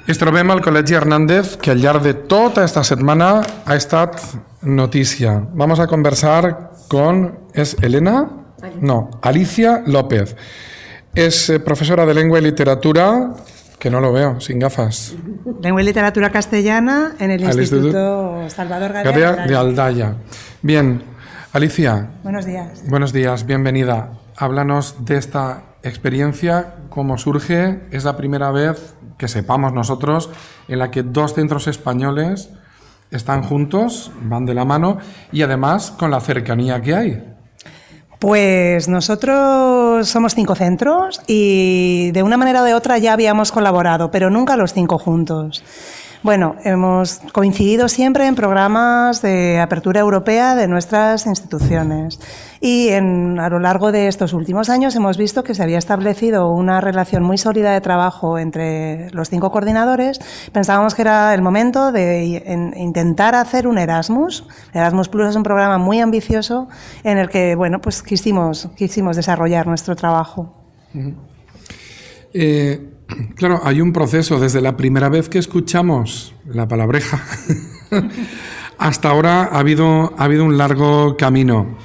Ens trobem al Col·legi Hernández, que al llarg de tota esta setmana ha estat notícia. Vamos a conversar con... ¿Es Elena? No, Alicia López. Es profesora de Lengua y Literatura, que no lo veo, sin gafas. Lengua y Literatura Castellana en el Instituto Salvador Gadea de Aldaya. Bien, Alicia. Buenos días. Buenos días, bienvenida. Háblanos de esta experiencia, cómo surge. Es la primera vez que sepamos nosotros en la que dos centros españoles están juntos, van de la mano y además con la cercanía que hay. Pues nosotros somos 5 centros y de una manera o de otra ya habíamos colaborado, pero nunca los 5 juntos. Bueno, hemos coincidido siempre en programas de apertura europea de nuestras instituciones y a lo largo de estos últimos años hemos visto que se había establecido una relación muy sólida de trabajo entre los 5 coordinadores. Pensábamos que era el momento de intentar hacer un Erasmus. Erasmus Plus es un programa muy ambicioso en el que, bueno, pues quisimos desarrollar nuestro trabajo. Claro, hay un proceso desde la primera vez que escuchamos la palabreja hasta ahora ha habido un largo camino.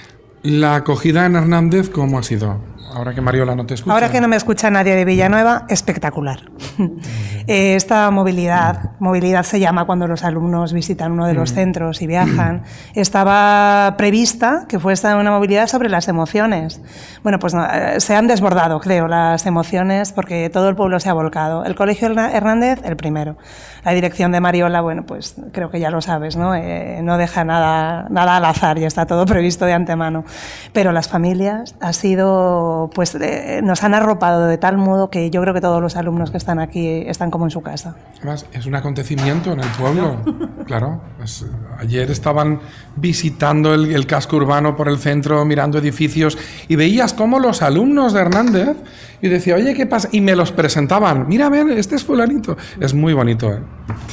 La acogida en Hernández, ¿cómo ha sido? Ahora que Mariola no te escucha. Ahora que no me escucha nadie de Villanueva, espectacular. Esta movilidad se llama cuando los alumnos visitan uno de los centros y viajan, estaba prevista que fuese una movilidad sobre las emociones. Bueno, pues no, se han desbordado, creo, las emociones porque todo el pueblo se ha volcado. El Colegio Hernández, el primero. La dirección de Mariola, bueno, pues creo que ya lo sabes, ¿no? No deja nada al azar, ya está todo previsto de antemano. Pero las familias ha sido... pues nos han arropado de tal modo que yo creo que todos los alumnos que están aquí están como en su casa. Además, es un acontecimiento en el pueblo. Claro, pues, ayer estaban visitando el casco urbano por el centro, mirando edificios, y veías cómo los alumnos de Hernández, y decía, oye, ¿qué pasa? Y me los presentaban. Mira, a ver, este es fulanito. Es muy bonito, ¿eh?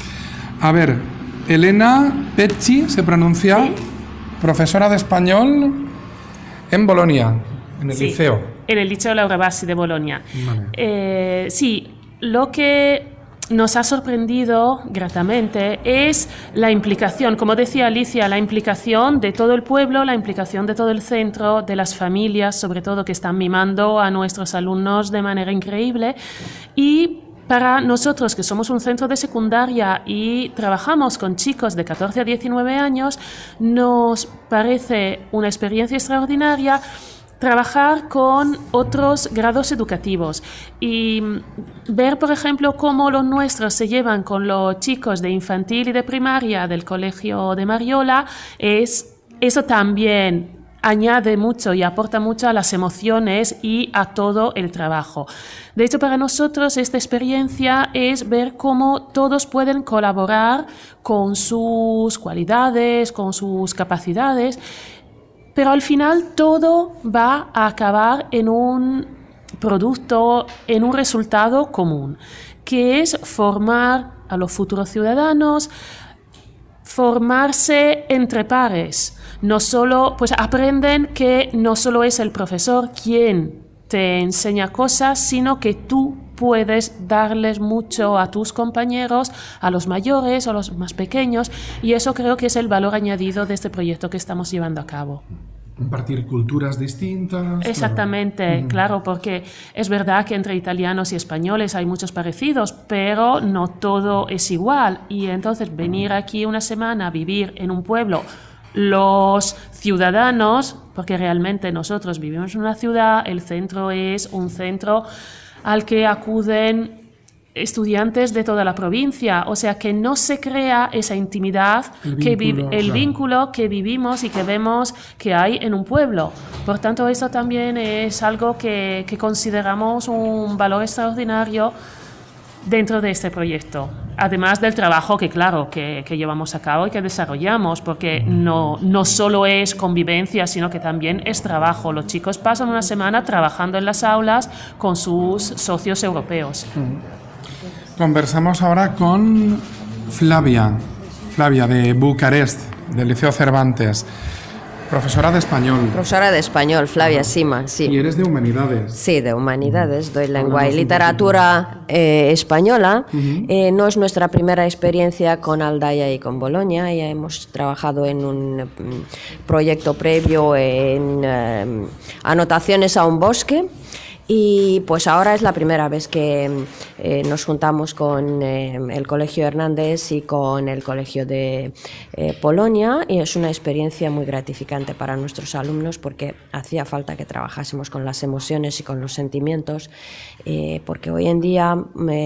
A ver, Elena Pecci, ¿se pronuncia? ¿Sí? Profesora de español en Bolonia, en el liceo. En el Liceo Laura Bassi de Bolonia. Vale. Sí, lo que nos ha sorprendido gratamente es la implicación, como decía Alicia, la implicación de todo el pueblo, la implicación de todo el centro, de las familias, sobre todo, que están mimando a nuestros alumnos de manera increíble. Y para nosotros, que somos un centro de secundaria y trabajamos con chicos de 14 a 19 años, nos parece una experiencia extraordinaria trabajar con otros grados educativos y ver, por ejemplo, cómo los nuestros se llevan con los chicos de infantil y de primaria del colegio de Mariola, eso también añade mucho y aporta mucho a las emociones y a todo el trabajo. De hecho, para nosotros esta experiencia es ver cómo todos pueden colaborar con sus cualidades, con sus capacidades, pero al final todo va a acabar en un producto, en un resultado común, que es formar a los futuros ciudadanos, formarse entre pares. No solo, pues aprenden que no solo es el profesor quien te enseña cosas, sino que tú puedes darles mucho a tus compañeros, a los mayores, a los más pequeños, y eso creo que es el valor añadido de este proyecto que estamos llevando a cabo. Compartir culturas distintas. Exactamente, claro, porque es verdad que entre italianos y españoles hay muchos parecidos, pero no todo es igual, y entonces venir aquí una semana a vivir en un pueblo, los ciudadanos, porque realmente nosotros vivimos en una ciudad, el centro es un centro al que acuden estudiantes de toda la provincia, o sea que no se crea esa intimidad, el vínculo que vivimos y que vemos que hay en un pueblo. Por tanto, eso también es algo que consideramos un valor extraordinario dentro de este proyecto, además del trabajo que, claro, que llevamos a cabo y que desarrollamos, porque no solo es convivencia, sino que también es trabajo. Los chicos pasan una semana trabajando en las aulas con sus socios europeos. Conversamos ahora con Flavia de Bucarest, del Liceo Cervantes. Profesora de español. Profesora de español, Flavia Sima, sí. Y eres de humanidades. Sí, de humanidades, doy lengua y literatura española. No es nuestra primera experiencia con Aldaya y con Bolonia, ya hemos trabajado en un proyecto previo en Anotaciones a un bosque. Y pues ahora es la primera vez que nos juntamos con el Colegio Hernández y con el Colegio de Polonia, y es una experiencia muy gratificante para nuestros alumnos porque hacía falta que trabajásemos con las emociones y con los sentimientos, porque hoy en día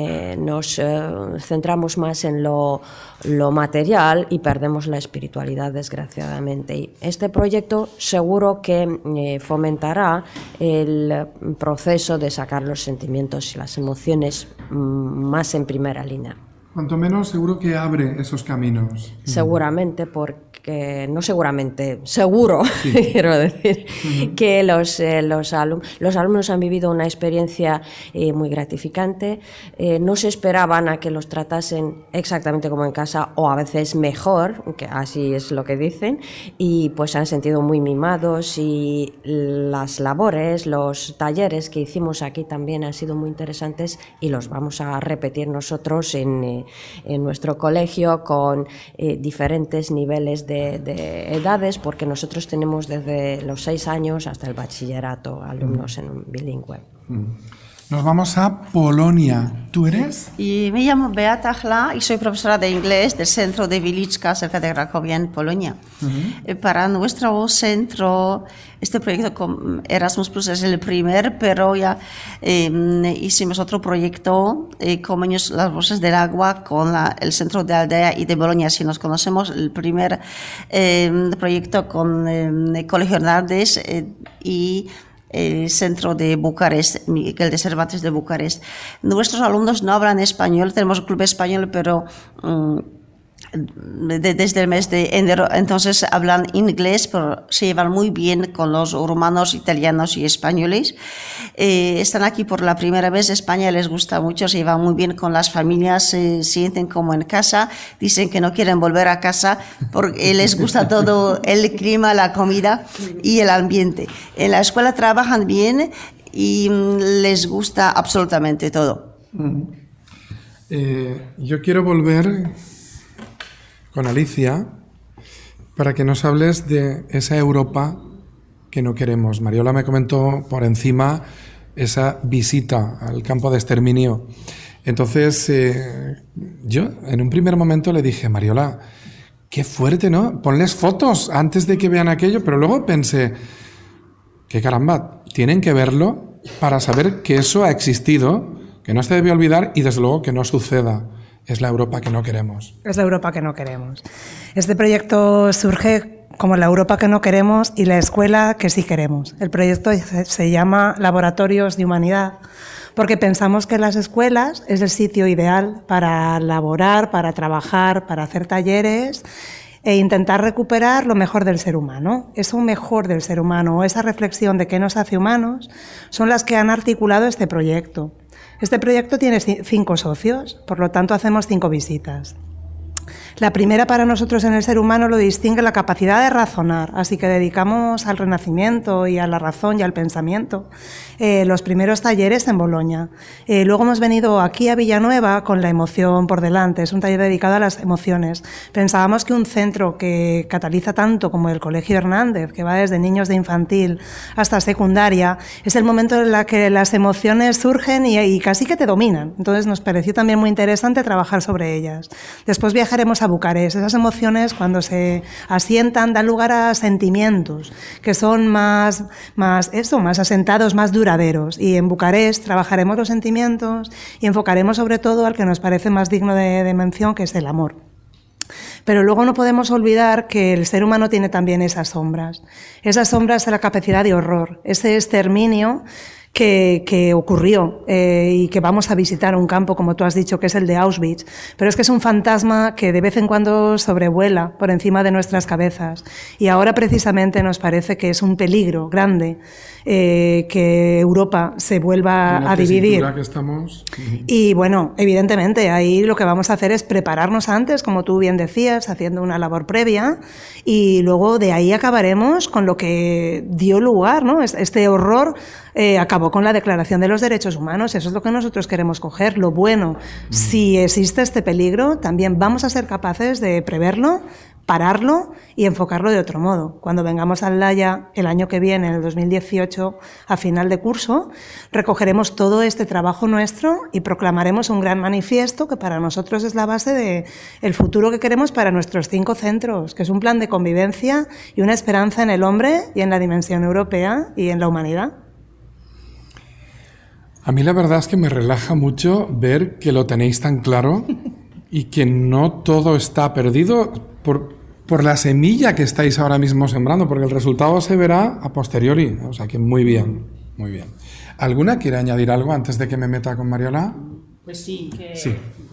nos centramos más en lo material y perdemos la espiritualidad, desgraciadamente. Y este proyecto seguro que fomentará el proceso de sacar los sentimientos y las emociones más en primera línea. Cuanto menos seguro que abre esos caminos. Seguramente, porque no seguramente, seguro, sí. Quiero decir, que los alumnos han vivido una experiencia muy gratificante. No se esperaban a que los tratasen exactamente como en casa o a veces mejor, que así es lo que dicen, y pues se han sentido muy mimados, y las labores, los talleres que hicimos aquí también han sido muy interesantes y los vamos a repetir nosotros en nuestro colegio con diferentes niveles de edades, porque nosotros tenemos desde los 6 años hasta el bachillerato alumnos en un bilingüe. Nos vamos a Polonia. ¿Tú eres? Y me llamo Beata Chla y soy profesora de inglés del centro de Wilicka, cerca de Cracovia, en Polonia. Para nuestro centro, este proyecto con Erasmus Plus es el primer, pero ya hicimos otro proyecto con Niños las Voces del Agua con el centro de Aldea y de Bolonia. Si nos conocemos, el primer proyecto con el Colegio Hernández y el centro de Bucarest, Miguel de Cervantes de Bucarest. Nuestros alumnos no hablan español, tenemos un club español, pero desde el mes de enero, entonces hablan inglés, pero se llevan muy bien con los rumanos, italianos y españoles. Están aquí por la primera vez. España les gusta mucho, se llevan muy bien con las familias, se sienten como en casa, dicen que no quieren volver a casa porque les gusta todo el clima, la comida y el ambiente. En la escuela trabajan bien y les gusta absolutamente todo. Yo quiero volver con Alicia para que nos hables de esa Europa que no queremos. Mariola me comentó por encima esa visita al campo de exterminio. Entonces, yo en un primer momento le dije, Mariola, qué fuerte, ¿no? Ponles fotos antes de que vean aquello, pero luego pensé, qué caramba, tienen que verlo para saber que eso ha existido, que no se debe olvidar y desde luego que no suceda. Es la Europa que no queremos. Es la Europa que no queremos. Este proyecto surge como la Europa que no queremos y la escuela que sí queremos. El proyecto se llama Laboratorios de Humanidad porque pensamos que las escuelas es el sitio ideal para laborar, para trabajar, para hacer talleres e intentar recuperar lo mejor del ser humano. Eso mejor del ser humano, esa reflexión de qué nos hace humanos, son las que han articulado este proyecto. Este proyecto tiene 5 socios, por lo tanto hacemos 5 visitas. La primera para nosotros en el ser humano lo distingue la capacidad de razonar, así que dedicamos al Renacimiento y a la razón y al pensamiento los primeros talleres en Bolonia. Luego hemos venido aquí a Villanueva con la emoción por delante, es un taller dedicado a las emociones. Pensábamos que un centro que cataliza tanto como el Colegio Hernández, que va desde niños de infantil hasta secundaria, es el momento en el que las emociones surgen y casi que te dominan. Entonces nos pareció también muy interesante trabajar sobre ellas. Después viajaremos a Bucarest. Esas emociones, cuando se asientan, dan lugar a sentimientos que son más asentados, más duraderos. Y en Bucarest trabajaremos los sentimientos y enfocaremos sobre todo al que nos parece más digno de mención, que es el amor. Pero luego no podemos olvidar que el ser humano tiene también esas sombras. Esas sombras de la capacidad de horror, ese exterminio que ocurrió y que vamos a visitar un campo, como tú has dicho, que es el de Auschwitz, pero es que es un fantasma que de vez en cuando sobrevuela por encima de nuestras cabezas y ahora precisamente nos parece que es un peligro grande que Europa se vuelva a dividir. Que estamos... Y bueno, evidentemente ahí lo que vamos a hacer es prepararnos antes, como tú bien decías, haciendo una labor previa y luego de ahí acabaremos con lo que dio lugar, ¿no? Este horror acabó con la Declaración de los Derechos Humanos. Eso es lo que nosotros queremos coger, lo bueno. Si existe este peligro, también vamos a ser capaces de preverlo, pararlo y enfocarlo de otro modo. Cuando vengamos a La Haya el año que viene, en el 2018, a final de curso, recogeremos todo este trabajo nuestro y proclamaremos un gran manifiesto que para nosotros es la base del futuro que queremos para nuestros 5 centros, que es un plan de convivencia y una esperanza en el hombre y en la dimensión europea y en la humanidad. A mí la verdad es que me relaja mucho ver que lo tenéis tan claro y que no todo está perdido por la semilla que estáis ahora mismo sembrando, porque el resultado se verá a posteriori. O sea que muy bien, muy bien. ¿Alguna quiere añadir algo antes de que me meta con Mariola? Pues sí, que Sí.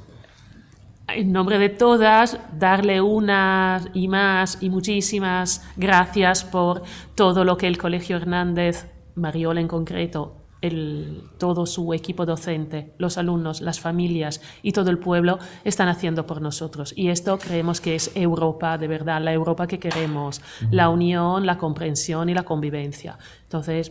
en nombre de todas, darle unas y más y muchísimas gracias por todo lo que el Colegio Hernández, Mariola en concreto, todo su equipo docente, los alumnos, las familias y todo el pueblo están haciendo por nosotros. Y esto creemos que es Europa, de verdad, la Europa que queremos, la unión, la comprensión y la convivencia. Entonces,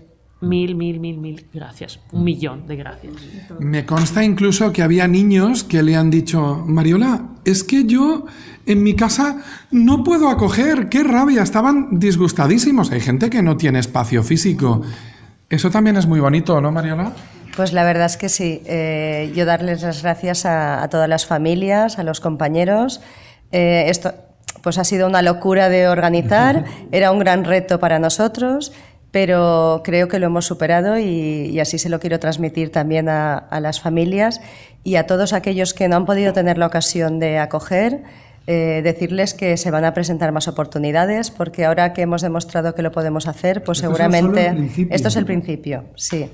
mil gracias, 1.000.000 de gracias. Me consta incluso que había niños que le han dicho, Mariola, es que yo en mi casa no puedo acoger, qué rabia, estaban disgustadísimos. Hay gente que no tiene espacio físico. Eso también es muy bonito, ¿no, Mariola? Pues la verdad es que sí. Yo darles las gracias a todas las familias, a los compañeros. Esto pues ha sido una locura de organizar, era un gran reto para nosotros, pero creo que lo hemos superado y así se lo quiero transmitir también a las familias y a todos aquellos que no han podido tener la ocasión de acoger. Decirles que se van a presentar más oportunidades porque ahora que hemos demostrado que lo podemos hacer, pues seguramente esto es el principio, sí.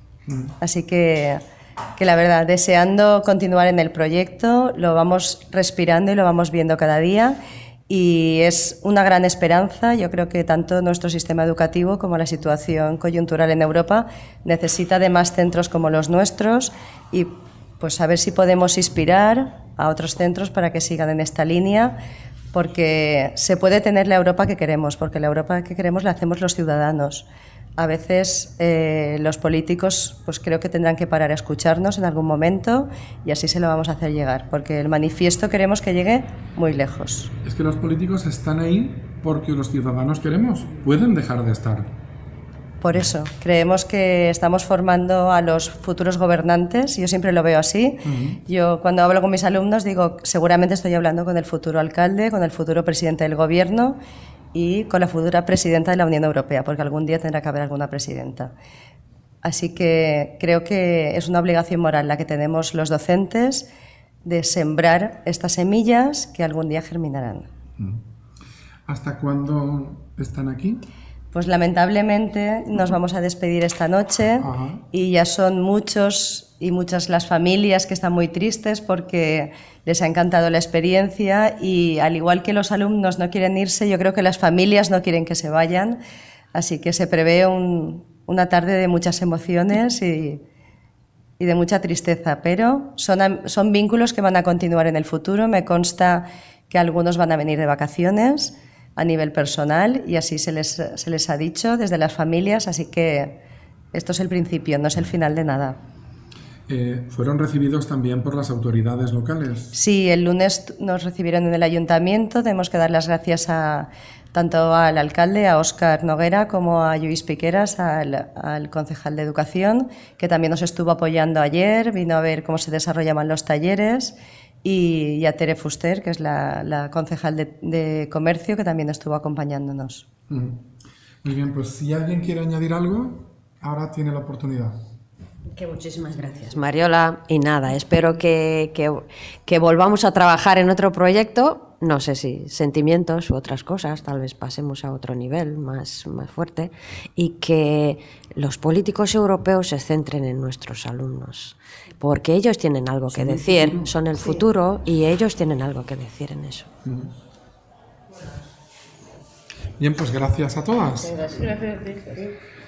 Así que la verdad, deseando continuar en el proyecto, lo vamos respirando y lo vamos viendo cada día y es una gran esperanza. Yo creo que tanto nuestro sistema educativo como la situación coyuntural en Europa necesita de más centros como los nuestros y pues a ver si podemos inspirar a otros centros para que sigan en esta línea, porque se puede tener la Europa que queremos, porque la Europa que queremos la hacemos los ciudadanos. A veces los políticos pues creo que tendrán que parar a escucharnos en algún momento y así se lo vamos a hacer llegar, porque el manifiesto queremos que llegue muy lejos. Es que los políticos están ahí porque los ciudadanos queremos, pueden dejar de estar. Por eso, creemos que estamos formando a los futuros gobernantes, yo siempre lo veo así. Yo cuando hablo con mis alumnos digo, seguramente estoy hablando con el futuro alcalde, con el futuro presidente del gobierno y con la futura presidenta de la Unión Europea, porque algún día tendrá que haber alguna presidenta. Así que creo que es una obligación moral la que tenemos los docentes de sembrar estas semillas que algún día germinarán. ¿Hasta cuándo están aquí? Pues lamentablemente nos vamos a despedir esta noche. Ajá. Y ya son muchos y muchas las familias que están muy tristes porque les ha encantado la experiencia y al igual que los alumnos no quieren irse, yo creo que las familias no quieren que se vayan, así que se prevé una tarde de muchas emociones y de mucha tristeza, pero son vínculos que van a continuar en el futuro. Me consta que algunos van a venir de vacaciones a nivel personal y así se les ha dicho desde las familias, así que esto es el principio, no es el final de nada. ¿Fueron recibidos también por las autoridades locales? Sí, el lunes nos recibieron en el ayuntamiento, tenemos que dar las gracias tanto al alcalde, a Óscar Noguera, como a Lluís Piqueras, al concejal de Educación, que también nos estuvo apoyando ayer, vino a ver cómo se desarrollaban los talleres, y a Tere Fuster, que es la concejal de Comercio, que también estuvo acompañándonos. Muy bien, pues si alguien quiere añadir algo, ahora tiene la oportunidad. Que muchísimas gracias, Mariola. Y nada, espero que volvamos a trabajar en otro proyecto no sé si sentimientos u otras cosas, tal vez pasemos a otro nivel más fuerte, y que los políticos europeos se centren en nuestros alumnos, porque ellos tienen algo que decir, son el futuro y ellos tienen algo que decir en eso. Bien, pues gracias a todas. Gracias.